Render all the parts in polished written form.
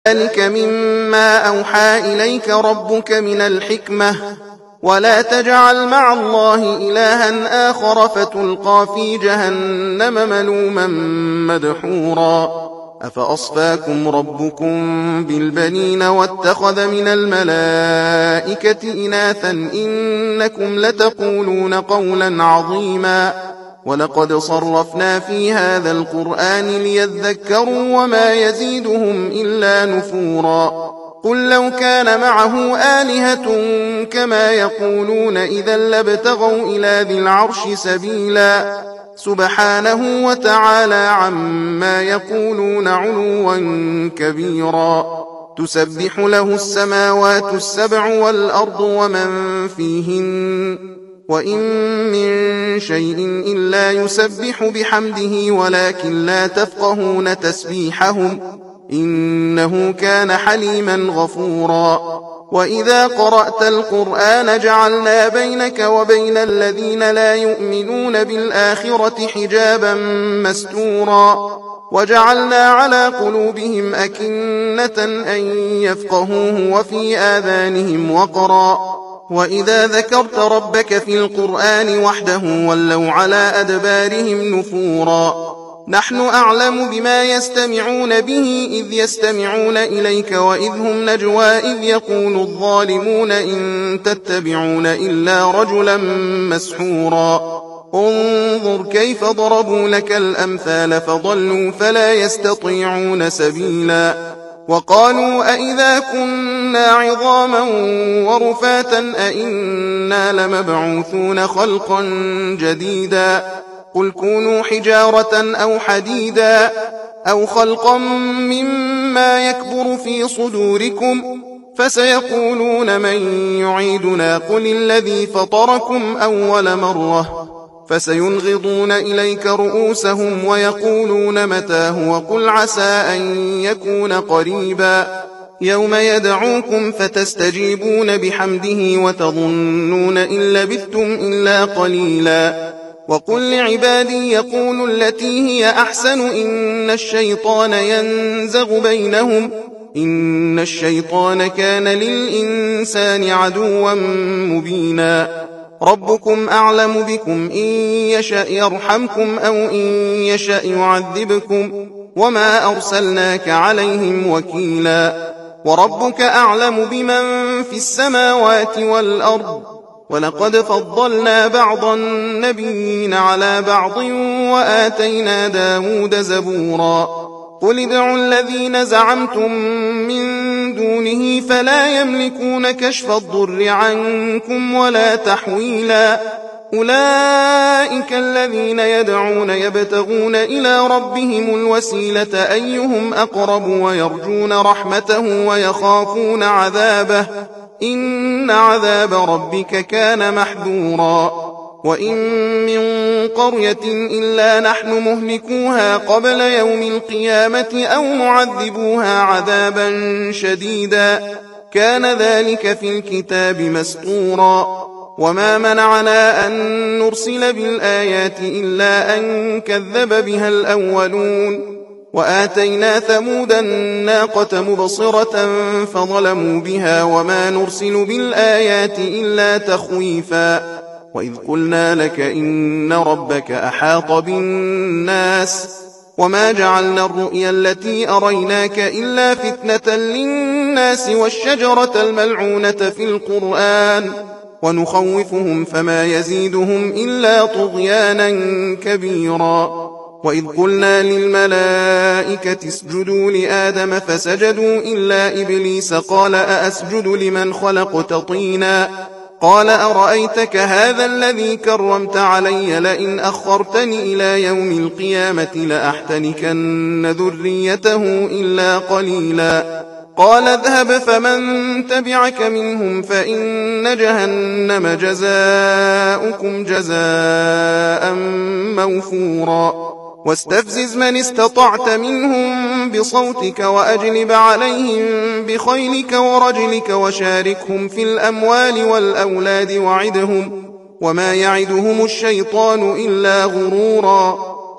ذلك مما أوحى إليك ربك من الحكمة ولا تجعل مع الله إلها آخر فتلقى في جهنم ملوما مدحورا أفأصفاكم ربكم بالبنين واتخذ من الملائكة إناثا إنكم لتقولون قولا عظيما ولقد صرفنا في هذا القرآن ليذكروا وما يزيدهم إلا نفورا قل لو كان معه آلهة كما يقولون إذا لابتغوا إلى ذي العرش سبيلا سبحانه وتعالى عما يقولون علوا كبيرا تسبح له السماوات السبع والأرض ومن فيهن وإن من شيء إلا يسبح بحمده ولكن لا تفقهون تسبيحهم إنه كان حليما غفورا وإذا قرأت القرآن جعلنا بينك وبين الذين لا يؤمنون بالآخرة حجابا مستورا وجعلنا على قلوبهم أكنة أن يفقهوه وفي آذانهم وقرا وإذا ذكرت ربك في القرآن وحده ولوا على أدبارهم نفورا نحن أعلم بما يستمعون به إذ يستمعون إليك وإذ هم نجوى إذ يقول الظالمون إن تتبعون إلا رجلا مسحورا انظر كيف ضربوا لك الأمثال فضلوا فلا يستطيعون سبيلا وقالوا أئذا كنا عظاما ورفاتا أئنا لمبعوثون خلقا جديدا قل كونوا حجارة أو حديدا أو خلقا مما يكبر في صدوركم فسيقولون من يعيدنا قل الذي فطركم أول مرة فسينغضون إليك رؤوسهم ويقولون متاه وقل عسى أن يكون قريبا يوم يدعوكم فتستجيبون بحمده وتظنون إن لبثتم إلا قليلا وقل لعبادي يقولوا التي هي أحسن إن الشيطان ينزغ بينهم إن الشيطان كان للإنسان عدوا مبينا ربكم أعلم بكم إن يشأ يرحمكم أو إن يشأ يعذبكم وما أرسلناك عليهم وكيلا وربك أعلم بمن في السماوات والأرض ولقد فضلنا بعض النبيين على بعض وآتينا داود زبورا قل ادعوا الذين زعمتم من دونه فلا يملكون كشف الضر عنكم ولا تحويلا أولئك الذين يدعون يبتغون إلى ربهم الوسيلة أيهم أقرب ويرجون رحمته ويخافون عذابه إن عذاب ربك كان محذورا وإن من قرية إلا نحن مهلكوها قبل يوم القيامة أو معذبوها عذابا شديدا كان ذلك في الكتاب مسطورا وما منعنا أن نرسل بالآيات إلا أن كذب بها الأولون وآتينا ثمود الناقة مبصرة فظلموا بها وما نرسل بالآيات إلا تخويفا وإذ قلنا لك إن ربك أحاط بالناس وما جعلنا الرؤيا التي أريناك إلا فتنة للناس والشجرة الملعونة في القرآن ونخوفهم فما يزيدهم إلا طغيانا كبيرا وإذ قلنا للملائكة اسجدوا لآدم فسجدوا إلا إبليس قال أأسجد لمن خلقت طينا قال أرأيتك هذا الذي كرمت علي لئن أخرتني إلى يوم القيامة لأحتنكن ذريته إلا قليلا قال اذهب فمن تبعك منهم فإن جهنم جزاؤكم جزاء موفورا واستفزز من استطعت منهم بصوتك وأجلب عليهم بخيلك ورجلك وشاركهم في الأموال والأولاد وعدهم وما يعدهم الشيطان إلا غرورا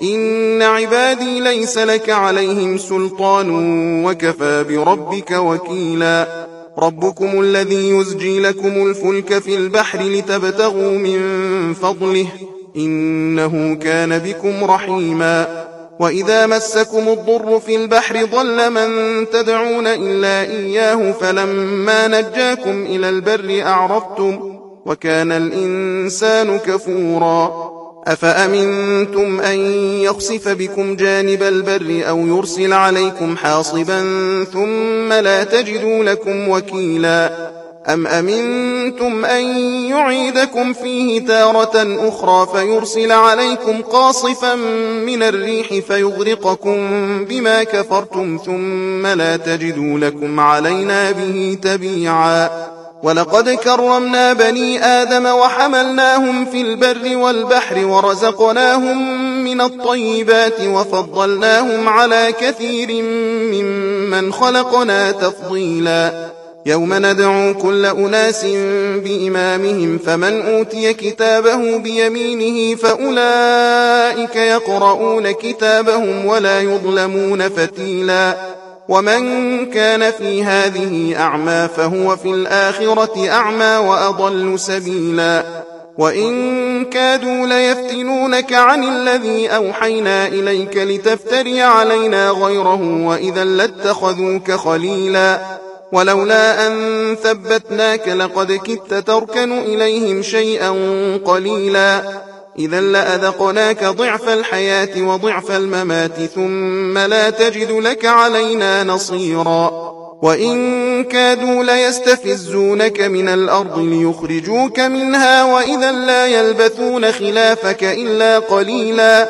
إن عبادي ليس لك عليهم سلطان وكفى بربك وكيلا ربكم الذي يزجي لكم الفلك في البحر لتبتغوا من فضله إنه كان بكم رحيما وإذا مسكم الضر في البحر ضل من تدعون إلا إياه فلما نجاكم إلى البر أعرضتم وكان الإنسان كفورا أفأمنتم أن يخسف بكم جانب البر أو يرسل عليكم حاصبا ثم لا تجدوا لكم وكيلا أم أمنتم أن يعيدكم فيه تارة أخرى فيرسل عليكم قاصفا من الريح فيغرقكم بما كفرتم ثم لا تجدوا لكم علينا به تبيعا ولقد كرمنا بني آدم وحملناهم في البر والبحر ورزقناهم من الطيبات وفضلناهم على كثير ممن خلقنا تفضيلا يوم ندعو كل أناس بإمامهم فمن أوتي كتابه بيمينه فأولئك يقرؤون كتابهم ولا يظلمون فتيلا ومن كان في هذه أعمى فهو في الآخرة أعمى وأضل سبيلا وإن كادوا ليفتنونك عن الذي أوحينا إليك لتفتري علينا غيره وإذا لاتخذوك خليلا ولولا أن ثبتناك لقد كدت تركن إليهم شيئا قليلا إذا لأذقناك ضعف الحياة وضعف الممات ثم لا تجد لك علينا نصيرا وإن كادوا ليستفزونك من الأرض ليخرجوك منها وإذا لا يلبثون خلافك إلا قليلا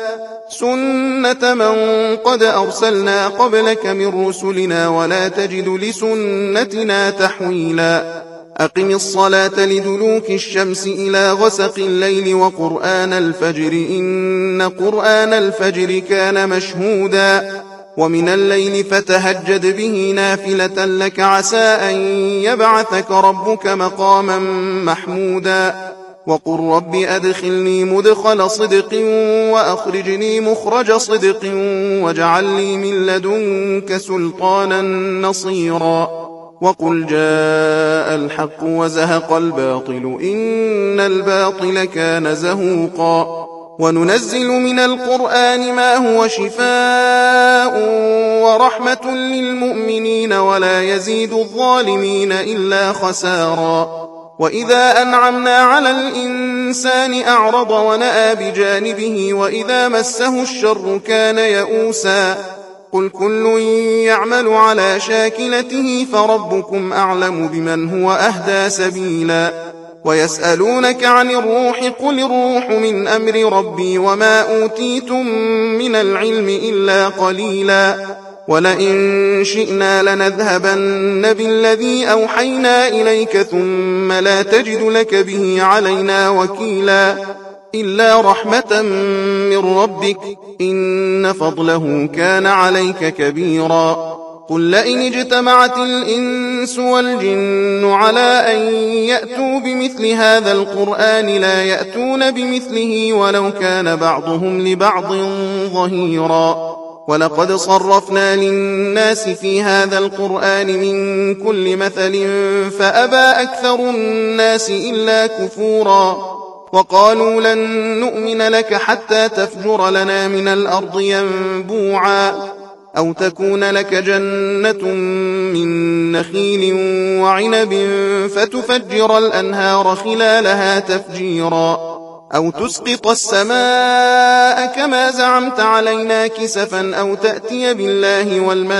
سنة من قد أرسلنا قبلك من رسلنا ولا تجد لسنتنا تحويلا أقم الصلاة لدلوك الشمس إلى غسق الليل وقرآن الفجر إن قرآن الفجر كان مشهودا ومن الليل فتهجد به نافلة لك عسى أن يبعثك ربك مقاما محمودا وقل رب أدخلني مدخل صدق وأخرجني مخرج صدق واجعل لي من لدنك سلطانا نصيرا وقل جاء الحق وزهق الباطل إن الباطل كان زهوقا وننزل من القرآن ما هو شفاء ورحمة للمؤمنين ولا يزيد الظالمين إلا خسارا وإذا أنعمنا على الإنسان أعرض ونأى بجانبه وإذا مسه الشر كان يئوسا قل كل يعمل على شاكلته فربكم أعلم بمن هو أهدى سبيلا ويسألونك عن الروح قل الروح من أمر ربي وما أوتيتم من العلم إلا قليلا ولئن شئنا لنذهبن بالذي أوحينا إليك ثم لا تجد لك به علينا وكيلا إلا رحمة من ربك إن فضله كان عليك كبيرا قل لئن اجتمعت الإنس والجن على أن يأتوا بمثل هذا القرآن لا يأتون بمثله ولو كان بعضهم لبعض ظهيرا ولقد صرفنا للناس في هذا القرآن من كل مثل فأبى أكثر الناس إلا كفورا وقالوا لن نؤمن لك حتى تفجر لنا من الأرض ينبوعا أو تكون لك جنة من نخيل وعنب فتفجر الأنهار خلالها تفجيرا أو تسقط السماء كما زعمت علينا كسفا أو تأتي بالله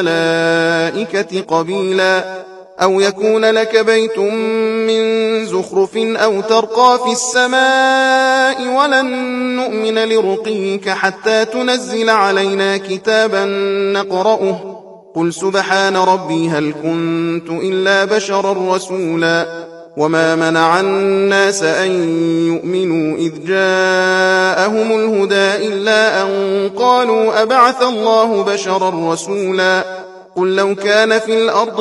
والملائكة قبيلا أو يكون لك بيت من زخرف أو ترقى في السماء ولن نؤمن لرقيك حتى تنزل علينا كتابا نقرأه قل سبحان ربي هل كنت إلا بشرا رسولا وما منع الناس أن يؤمنوا إذ جاءهم الهدى إلا أن قالوا أبعث الله بشرا رسولا قل لو كان في الأرض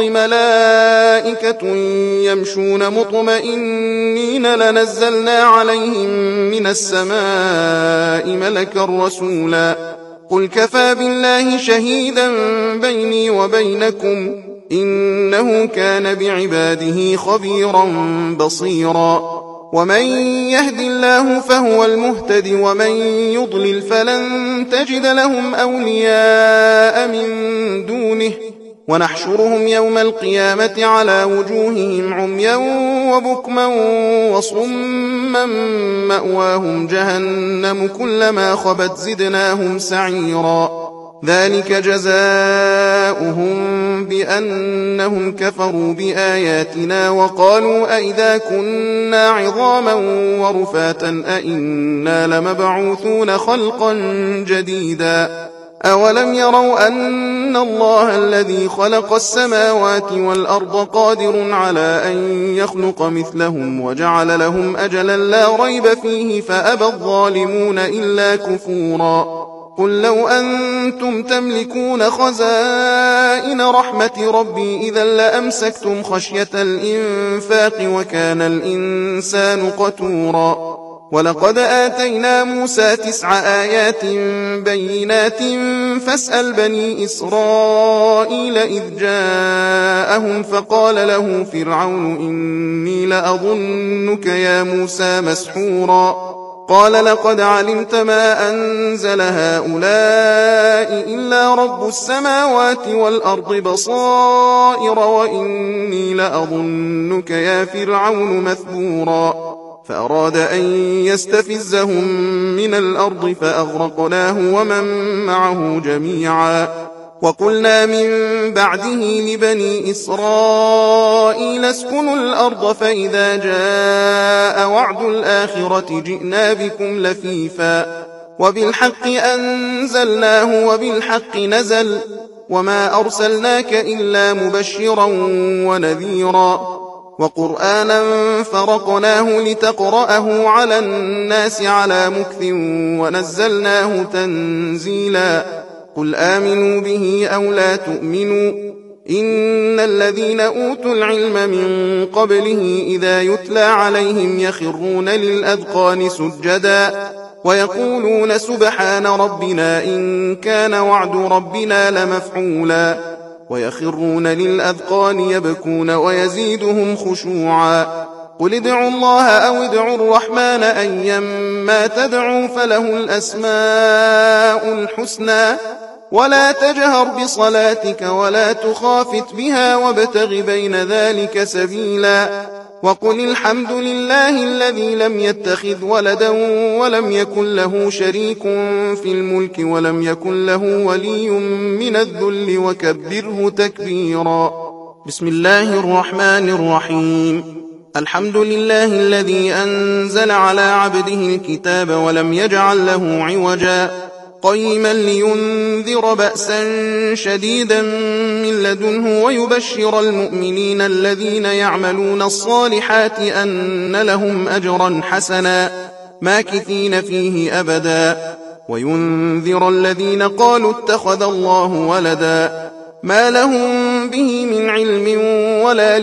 ملائكة يمشون مطمئنين لنزلنا عليهم من السماء ملكا رسولا قل كفى بالله شهيدا بيني وبينكم إنه كان بعباده خبيرا بصيرا ومن يهد الله فهو المهتد ومن يضلل فلن تجد لهم أولياء من دونه ونحشرهم يوم القيامة على وجوههم عميا وبكما وصما مأواهم جهنم كلما خبت زدناهم سعيرا ذلك جزاؤهم بأنهم كفروا بآياتنا وقالوا أئذا كنا عظاما ورفاتا أئنا لمبعوثون خلقا جديدا أولم يروا أن الله الذي خلق السماوات والأرض قادر على أن يخلق مثلهم وجعل لهم أجلا لا ريب فيه فأبى الظالمون إلا كفورا قل لو أنتم تملكون خزائن رحمة ربي إذا لأمسكتم خشية الإنفاق وكان الإنسان قتورا ولقد آتينا موسى 9 آيات بينات فاسأل بني إسرائيل إذ جاءهم فقال له فرعون إني لأظنك يا موسى مسحورا قال لقد علمت ما أنزل هؤلاء إلا رب السماوات والأرض بصائر وإني لأظنك يا فرعون مثبورا فأراد أن يستفزهم من الأرض فأغرقناه ومن معه جميعا وقلنا من بعده لبني إسرائيل اسكنوا الأرض فإذا جاء وعد الآخرة جئنا بكم لفيفا وبالحق أنزلناه وبالحق نزل وما أرسلناك إلا مبشرا ونذيرا وقرآنا فرقناه لتقرأه على الناس على مكث ونزلناه تنزيلا قل آمنوا به أو لا تؤمنوا إن الذين أوتوا العلم من قبله إذا يتلى عليهم يخرون للأذقان سجدا ويقولون سبحان ربنا إن كان وعد ربنا لمفعولا ويخرون للأذقان يبكون ويزيدهم خشوعا قل ادعوا الله أو ادعوا الرحمن أيما تدعوا فله الأسماء الحسنى ولا تجهر بصلاتك ولا تخافت بها وابتغ بين ذلك سبيلا وقل الحمد لله الذي لم يتخذ ولدا ولم يكن له شريك في الملك ولم يكن له ولي من الذل وكبره تكبيرا بسم الله الرحمن الرحيم الحمد لله الذي أنزل على عبده الكتاب ولم يجعل له عوجا قيما لينذر بأسا شديدا من لدنه ويبشر المؤمنين الذين يعملون الصالحات أن لهم أجرا حسنا ماكثين فيه أبدا وينذر الذين قالوا اتخذ الله ولدا ما لهم به من علم ولا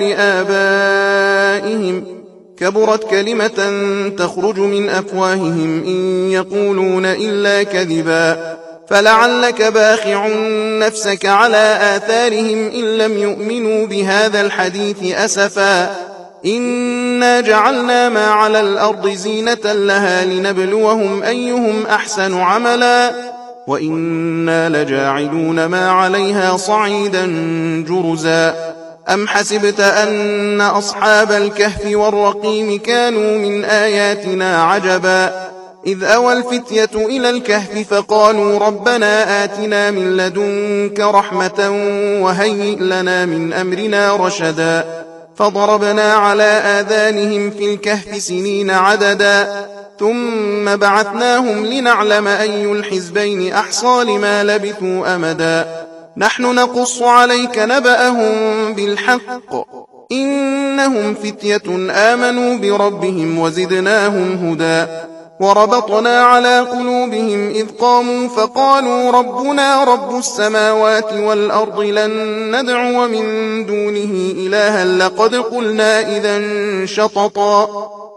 لآبائهم كبرت كلمة تخرج من أفواههم إن يقولون إلا كذبا فلعلك باخع نفسك على آثارهم إن لم يؤمنوا بهذا الحديث أسفا إنا جعلنا ما على الأرض زينة لها لنبلوهم أيهم أحسن عملا وإنا لجاعلون ما عليها صعيدا جرزا أم حسبت أن أصحاب الكهف والرقيم كانوا من آياتنا عجبا إذ أوى الفتية إلى الكهف فقالوا ربنا آتنا من لدنك رحمة وهيئ لنا من أمرنا رشدا فضربنا على آذانهم في الكهف سنين عددا ثم بعثناهم لنعلم أي الحزبين أحصى لما لبثوا أمدا نحن نقص عليك نبأهم بالحق إنهم فتية آمنوا بربهم وزدناهم هدى وربطنا على قلوبهم إذ قاموا فقالوا ربنا رب السماوات والأرض لن ندعو من دونه إلها لقد قلنا إذا شططا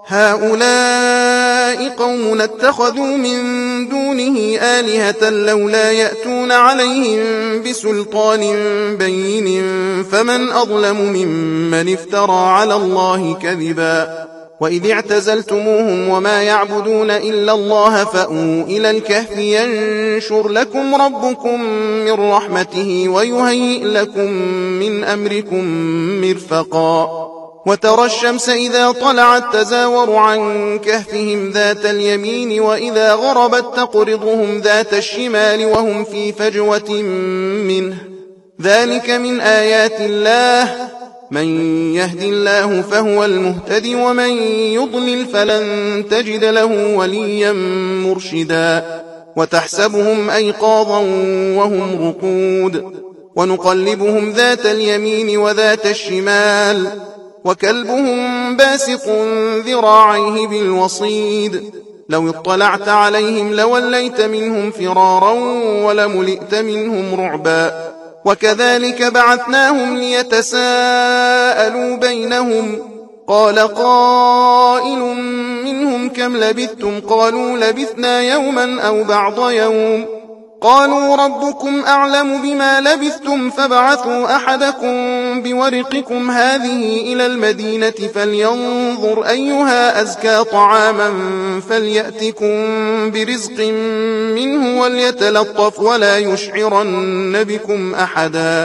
هؤلاء قوم اتخذوا من دونه آلهة لولا يأتون عليهم بسلطان بين فمن أظلم ممن افترى على الله كذبا وإذ اعتزلتموهم وما يعبدون إلا الله فأووا إلى الكهف ينشر لكم ربكم من رحمته ويهيئ لكم من أمركم مرفقا وترى الشمس إذا طلعت تزاور عن كهفهم ذات اليمين وإذا غربت تقرضهم ذات الشمال وهم في فجوة منه ذلك من آيات الله من يهد الله فهو المهتد ومن يضلل فلن تجد له وليا مرشدا وتحسبهم أيقاظا وهم رقود ونقلبهم ذات اليمين وذات الشمال وكلبهم باسط ذراعيه بالوصيد لو اطلعت عليهم لوليت منهم فرارا ولملئت منهم رعبا وكذلك بعثناهم ليتساءلوا بينهم قال قائل منهم كم لبثتم قالوا لبثنا يوما أو بعض يوم قالوا ربكم أعلم بما لبثتم فابعثوا أحدكم بورقكم هذه إلى المدينة فلينظر أيها أزكى طعاما فليأتكم برزق منه وليتلطف ولا يشعرن بكم أحدا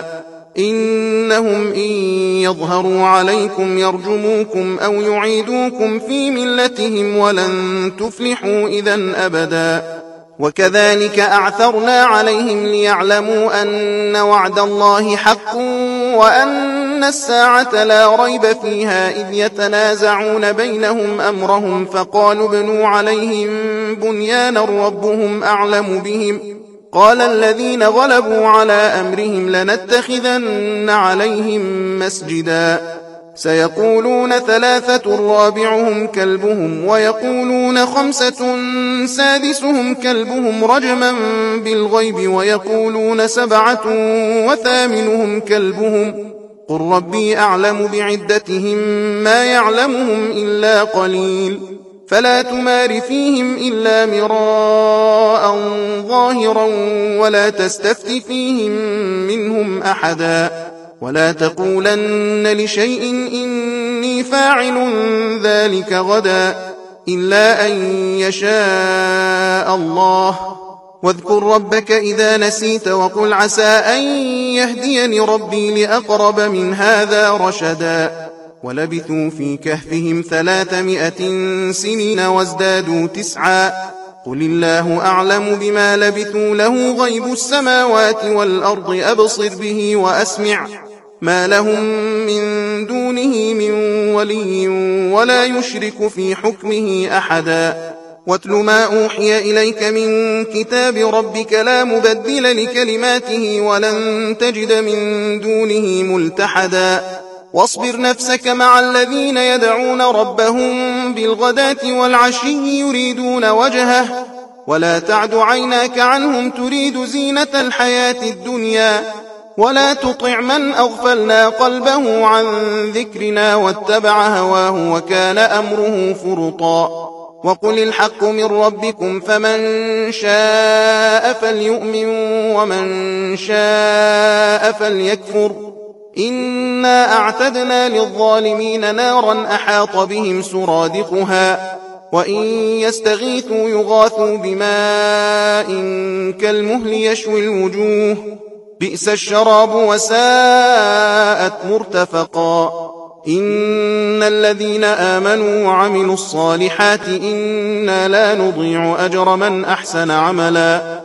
إنهم إن يظهروا عليكم يرجموكم أو يعيدوكم في ملتهم ولن تفلحوا إذا أبدا وكذلك أعثرنا عليهم ليعلموا أن وعد الله حق وأن الساعة لا ريب فيها إذ يتنازعون بينهم أمرهم فقالوا ابنوا عليهم بنيانا ربهم أعلم بهم قال الذين غلبوا على أمرهم لنتخذن عليهم مسجدا سيقولون ثلاثة رابعهم كلبهم ويقولون خمسة سادسهم كلبهم رجما بالغيب ويقولون سبعة وثامنهم كلبهم قل ربي أعلم بعدتهم ما يعلمهم إلا قليل فلا تمار فيهم إلا مراء ظاهرا ولا تستفت فيهم منهم أحدا ولا تقولن لشيء إني فاعل ذلك غدا إلا أن يشاء الله واذكر ربك إذا نسيت وقل عسى أن يهديني ربي لأقرب من هذا رشدا ولبثوا في كهفهم 300 سنين وازدادوا 9 قل الله أعلم بما لبثوا له غيب السماوات والأرض أبصر به وأسمع ما لهم من دونه من ولي ولا يشرك في حكمه أحدا واتل ما أوحي إليك من كتاب ربك لا مبدل لكلماته ولن تجد من دونه ملتحدا واصبر نفسك مع الذين يدعون ربهم بالغداة والعشي يريدون وجهه ولا تعد عيناك عنهم تريد زينة الحياة الدنيا ولا تطع من أغفلنا قلبه عن ذكرنا واتبع هواه وكان أمره فرطا وقل الحق من ربكم فمن شاء فليؤمن ومن شاء فليكفر إنا أعتدنا للظالمين نارا أحاط بهم سرادقها وإن يستغيثوا يغاثوا بماء كالمهل يشوي الوجوه بئس الشراب وساءت مرتفقا إن الذين آمنوا وعملوا الصالحات إنا لا نضيع أجر من أحسن عملا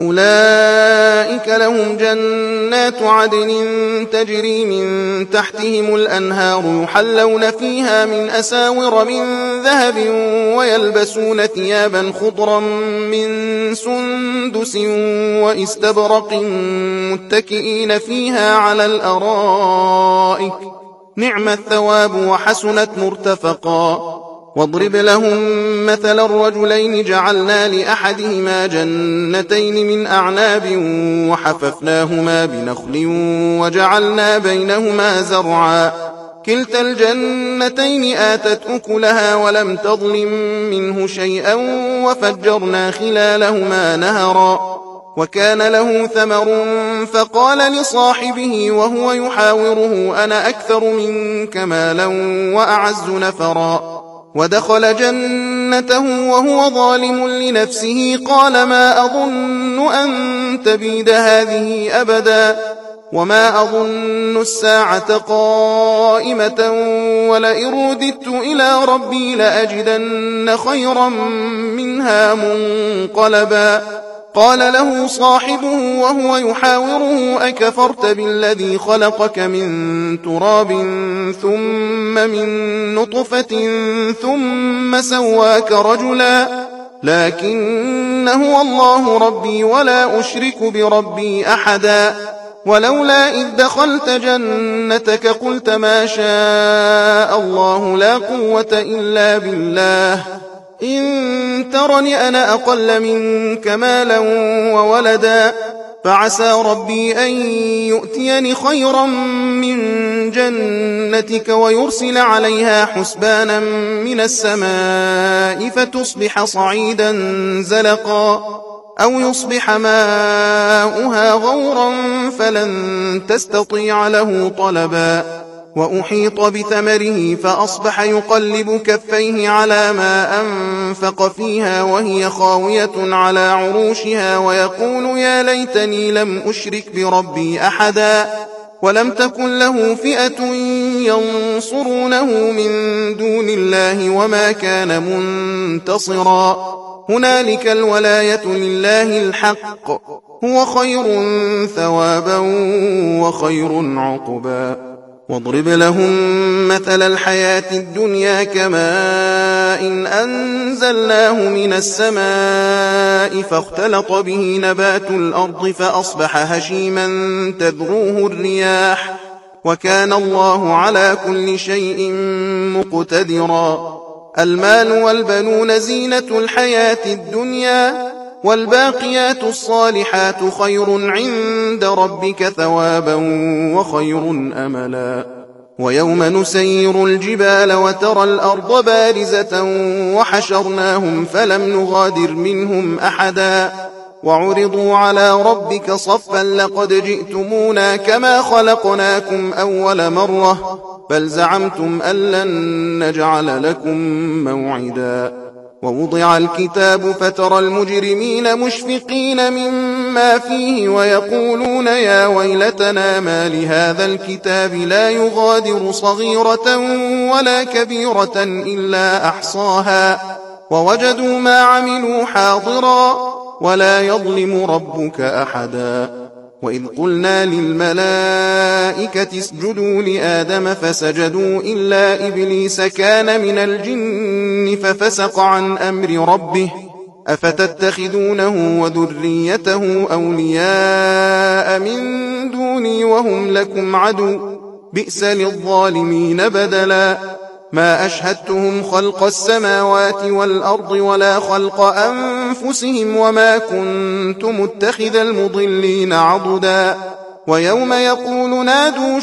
أولئك لهم جنات عدن تجري من تحتهم الأنهار يحلون فيها من أساور من ذهب ويلبسون ثيابا خضرا من سندس واستبرق متكئين فيها على الأرائك نعم الثواب وحسنت مرتفقا واضرب لهم مثل الرجلين جعلنا لأحدهما جنتين من أعناب وحففناهما بنخل وجعلنا بينهما زرعا كلتا الجنتين آتت أكلها ولم تظلم منه شيئا وفجرنا خلالهما نهرا وكان له ثمر فقال لصاحبه وهو يحاوره أنا أكثر منك مالا وأعز نفرا ودخل جنته وهو ظالم لنفسه قال ما أظن أن تبيد هذه أبدا وما أظن الساعة قائمة ولئن رددت إلى ربي لأجدن خيرا منها منقلبا قال له صاحبه وهو يحاوره أكفرت بالذي خلقك من تراب ثم من نطفة ثم سواك رجلا لكن هو الله ربي ولا أشرك بربي أحدا ولولا إذ دخلت جنتك قلت ما شاء الله لا قوة إلا بالله إن ترني أنا أقل منك مالا وولدا فعسى ربي أن يؤتيني خيرا من جنتك ويرسل عليها حسبانا من السماء فتصبح صعيدا زلقا أو يصبح ماؤها غورا فلن تستطيع له طلبا وأحيط بثمره فأصبح يقلب كفيه على ما أنفق فيها وهي خاوية على عروشها ويقول يا ليتني لم أشرك بربي أحدا ولم تكن له فئة ينصرونه من دون الله وما كان منتصرا هنالك الولاية لله الحق هو خير ثوابا وخير عقبا واضرب لهم مثل الحياة الدنيا كماء إن أنزلناه من السماء فاختلط به نبات الأرض فأصبح هشيما تذروه الرياح وكان الله على كل شيء مقتدرا المال والبنون زينة الحياة الدنيا والباقيات الصالحات خير عند ربك ثوابا وخير أملا ويوم نسير الجبال وترى الأرض بارزة وحشرناهم فلم نغادر منهم أحدا وعرضوا على ربك صفا لقد جئتمونا كما خلقناكم أول مرة بل زعمتم أن لن نجعل لكم موعدا ووضع الكتاب فترى المجرمين مشفقين مما فيه ويقولون يا ويلتنا ما لهذا الكتاب لا يغادر صغيرة ولا كبيرة إلا أحصاها ووجدوا ما عملوا حاضرا ولا يظلم ربك أحدا وإذ قلنا للملائكة اسجدوا لآدم فسجدوا إلا إبليس كان من الجن ففسق عن أمر ربه أفتتخذونه وذريته أولياء من دوني وهم لكم عدو بئس للظالمين بدلا ما أشهدتهم خلق السماوات والأرض ولا خلق أنفسهم وما كنت متخذ المضلين عضدا ويوم يقول نادوا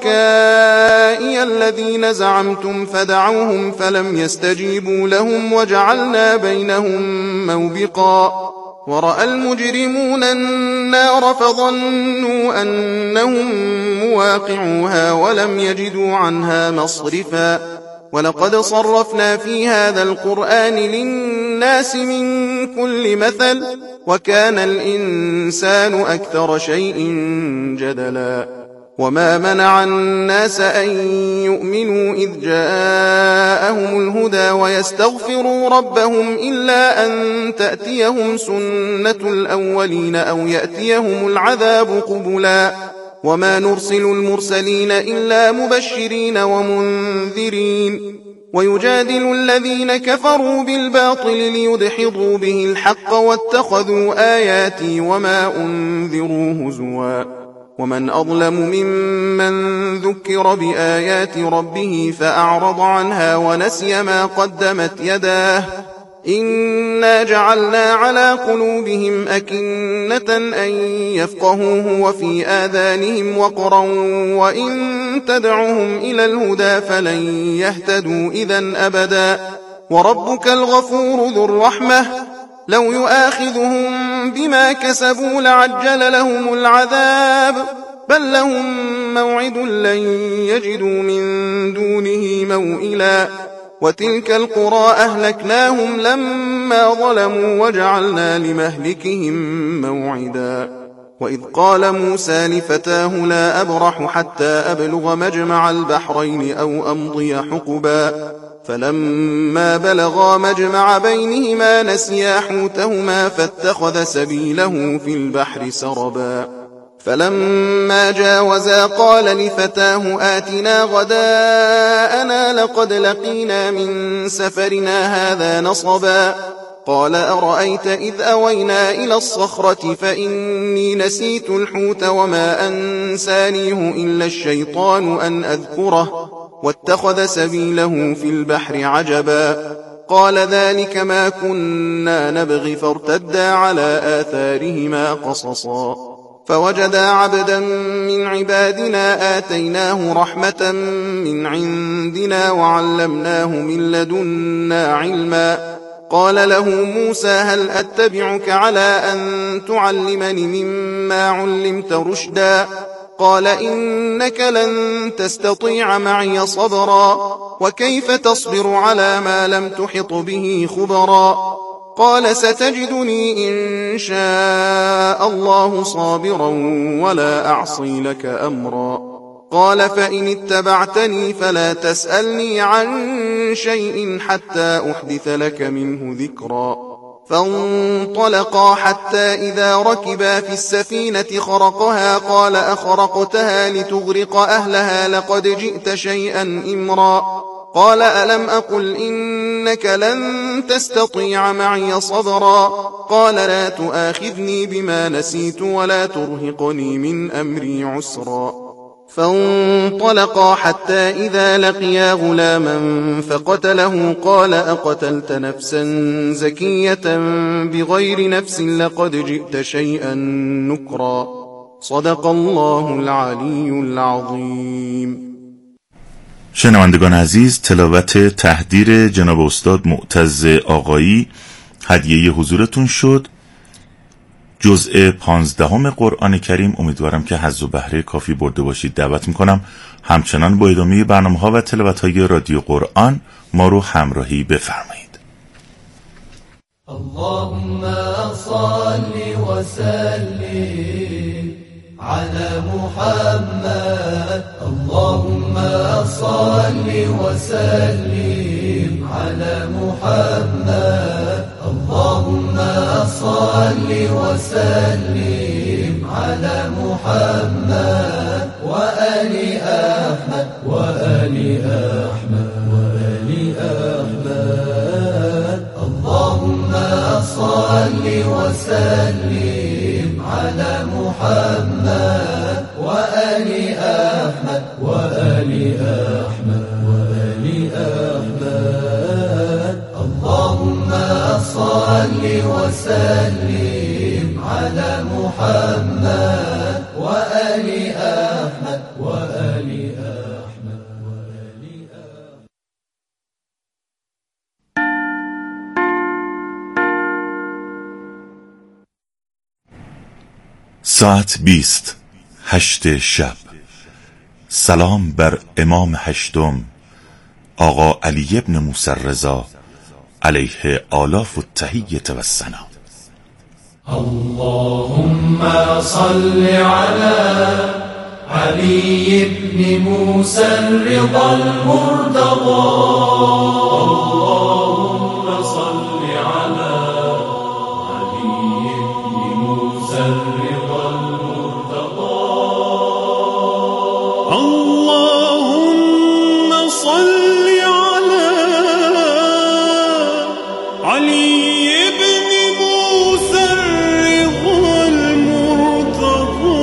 شركائي الذين زعمتم فدعوهم فلم يستجيبوا لهم وجعلنا بينهم موبقا ورأى المجرمون النار فظنوا أنهم مواقعوها ولم يجدوا عنها مصرفا ولقد صرفنا في هذا القرآن للناس من كل مثل وكان الإنسان أكثر شيء جدلا وما منع الناس أن يؤمنوا إذ جاءهم الهدى ويستغفروا ربهم إلا أن تأتيهم سنة الأولين أو يأتيهم العذاب قبلا وما نرسل المرسلين إلا مبشرين ومنذرين ويجادل الذين كفروا بالباطل ليدحضوا به الحق واتخذوا آياتي وما أنذروا هزوا ومن أظلم ممن ذكر بآيات ربه فأعرض عنها ونسي ما قدمت يداه إنا جعلنا على قلوبهم أكنة أن يفقهوه وفي آذانهم وقرا وإن تدعهم إلى الهدى فلن يهتدوا إذن أبدا وربك الغفور ذو الرحمة لو يؤاخذهم بما كسبوا لعجل لهم العذاب بل لهم موعد لن يجدوا من دونه موئلا وتلك القرى أهلكناهم لما ظلموا وجعلنا لمهلكهم موعدا وإذ قال موسى لفتاه لا أبرح حتى أبلغ مجمع البحرين أو أمضي حقبا فلما بلغا مجمع بينهما نسيا حوتهما فاتخذ سبيله في البحر سربا فلما جاوزا قال لفتاه آتنا غداءنا لقد لقينا من سفرنا هذا نصبا قال أرأيت إذ أوينا إلى الصخرة فإني نسيت الحوت وما أنسانيه إلا الشيطان أن أذكره واتخذ سبيله في البحر عجبا قال ذلك ما كنا نبغي فارتدا على آثارهما قصصا فوجدا عبدا من عبادنا آتيناه رحمة من عندنا وعلمناه من لدنا علما قال له موسى هل أتبعك على أن تعلمني مما علمت رشدا قال إنك لن تستطيع معي صبرا وكيف تصبر على ما لم تحط به خبرا قال ستجدني إن شاء الله صابرا ولا أعصي لك أمرا قال فإن اتبعتني فلا تسألني عن شيء حتى أحدث لك منه ذكرا فانطلقا حتى إذا ركبا في السفينة خرقها قال أخرقتها لتغرق أهلها لقد جئت شيئا إمرا قال ألم أقل إنك لن تستطيع معي صبرا قال لا تؤاخذني بما نسيت ولا ترهقني من أمري عسرا فانطلقا حتى إذا لقيا غلاما فقتله قال أقتلت نفسا زكية بغير نفس لقد جئت شيئا نكرا صدق الله العلي العظيم. شنوندگان عزیز، تلاوت تحدیر جناب استاد معتز آقایی هدیه حضورتون شد. جزء 15 قرآن کریم. امیدوارم که حظ و بهره کافی برده باشید. دعوت میکنم همچنان با ادامه برنامه‌ها و تلاوت‌های رادیو قرآن ما رو همراهی بفرمایید. اللهم صل وسلم على محمد اللهم صل وسلم على محمد اللهم صل وسلم على محمد وآل أحمد وآل أحمد وآل أحمد اللهم صل وسلم على محمد وآل أحمد وآل أحمد وآل أحمد اللهم صل وسلم على محمد وآل أحمد وآل أحمد وآل أحمد. ساعت 20 8 شب. سلام بر امام هشتم آقا علی ابن موسی رضا علیه آلاف التحیة و الثنا. اللهم صل على علي بن موسى الرضا المرتضى اللهم صل على علي بن موسى الرضا المرتضى اللهم صل على علي بن موسى الرضا المرتضى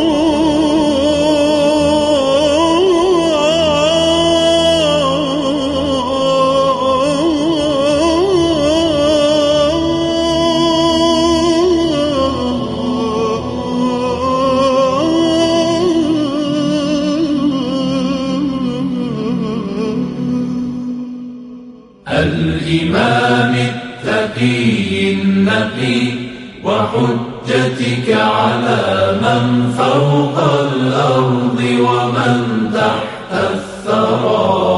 الإمام التقي النقي وحجتك على من فوق الأرض ومن تحت الثرى.